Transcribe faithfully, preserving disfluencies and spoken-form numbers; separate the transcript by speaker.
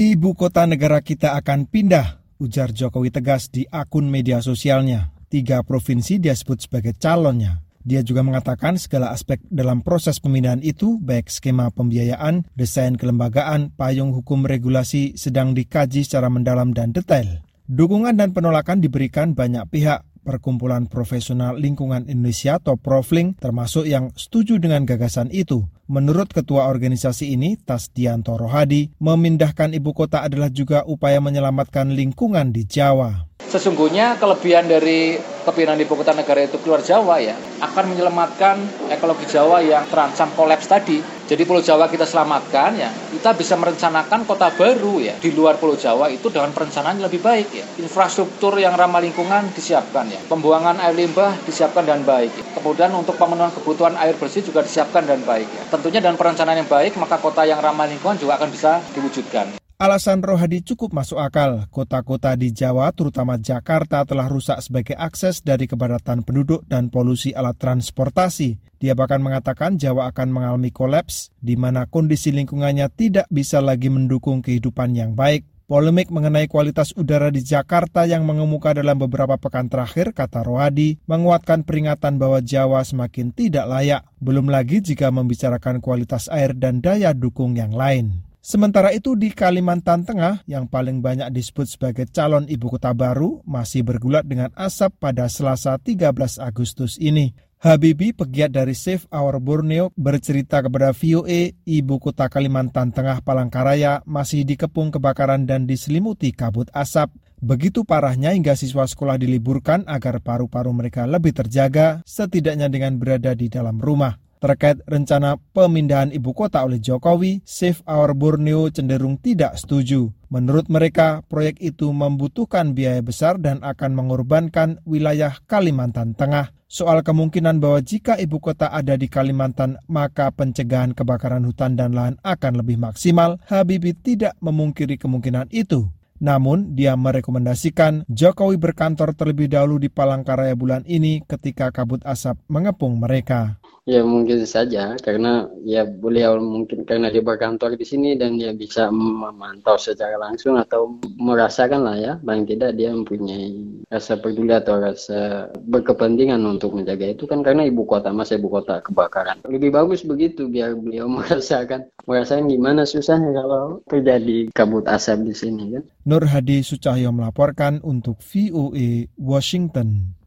Speaker 1: Ibu kota negara kita akan pindah, ujar Jokowi tegas di akun media sosialnya. Tiga provinsi dia sebut sebagai calonnya. Dia juga mengatakan segala aspek dalam proses pemindahan itu, baik skema pembiayaan, desain kelembagaan, payung hukum regulasi sedang dikaji secara mendalam dan detail. Dukungan dan penolakan diberikan banyak pihak. Perkumpulan Profesional Lingkungan Indonesia atau Profling termasuk yang setuju dengan gagasan itu. Menurut ketua organisasi ini, Tasdianto Rohadi, memindahkan ibu kota adalah juga upaya menyelamatkan lingkungan di Jawa.
Speaker 2: Sesungguhnya kelebihan dari kepindahan ibu kota negara itu keluar Jawa ya akan menyelamatkan ekologi Jawa yang terancam kolaps tadi. Jadi Pulau Jawa kita selamatkan ya, kita bisa merencanakan kota baru ya di luar Pulau Jawa itu dengan perencanaan yang lebih baik ya. Infrastruktur yang ramah lingkungan disiapkan ya, pembuangan air limbah disiapkan dengan baik. Ya. Kemudian untuk pemenuhan kebutuhan air bersih juga disiapkan dengan baik ya. Tentunya dengan perencanaan yang baik maka kota yang ramah lingkungan juga akan bisa diwujudkan.
Speaker 1: Alasan Rohadi cukup masuk akal. Kota-kota di Jawa, terutama Jakarta, telah rusak sebagai akses dari kepadatan penduduk dan polusi alat transportasi. Dia bahkan mengatakan Jawa akan mengalami kolaps, di mana kondisi lingkungannya tidak bisa lagi mendukung kehidupan yang baik. Polemik mengenai kualitas udara di Jakarta yang mengemuka dalam beberapa pekan terakhir, kata Rohadi, menguatkan peringatan bahwa Jawa semakin tidak layak. Belum lagi jika membicarakan kualitas air dan daya dukung yang lain. Sementara itu di Kalimantan Tengah yang paling banyak disebut sebagai calon ibu kota baru masih bergulat dengan asap pada Selasa tiga belas Agustus ini. Habibie, pegiat dari Save Our Borneo, bercerita kepada V O A ibu kota Kalimantan Tengah Palangkaraya masih dikepung kebakaran dan diselimuti kabut asap. Begitu parahnya hingga siswa sekolah diliburkan agar paru-paru mereka lebih terjaga setidaknya dengan berada di dalam rumah. Terkait rencana pemindahan ibu kota oleh Jokowi, Save Our Borneo cenderung tidak setuju. Menurut mereka, proyek itu membutuhkan biaya besar dan akan mengorbankan wilayah Kalimantan Tengah. Soal kemungkinan bahwa jika ibu kota ada di Kalimantan, maka pencegahan kebakaran hutan dan lahan akan lebih maksimal, Habibie tidak memungkiri kemungkinan itu. Namun, dia merekomendasikan Jokowi berkantor terlebih dahulu di Palangkaraya bulan ini ketika kabut asap mengepung mereka.
Speaker 3: Ya mungkin saja karena ya beliau mungkin karena dia berkantor di sini dan dia bisa memantau secara langsung atau merasakan lah ya, paling tidak dia mempunyai rasa peduli atau rasa berkepentingan untuk menjaga itu kan karena ibu kota, masa ibu kota kebakaran. Lebih bagus begitu biar beliau merasakan merasakan gimana susahnya kalau terjadi kabut asap di sini kan.
Speaker 1: Nur Hadi Sucahyo melaporkan untuk V O A Washington.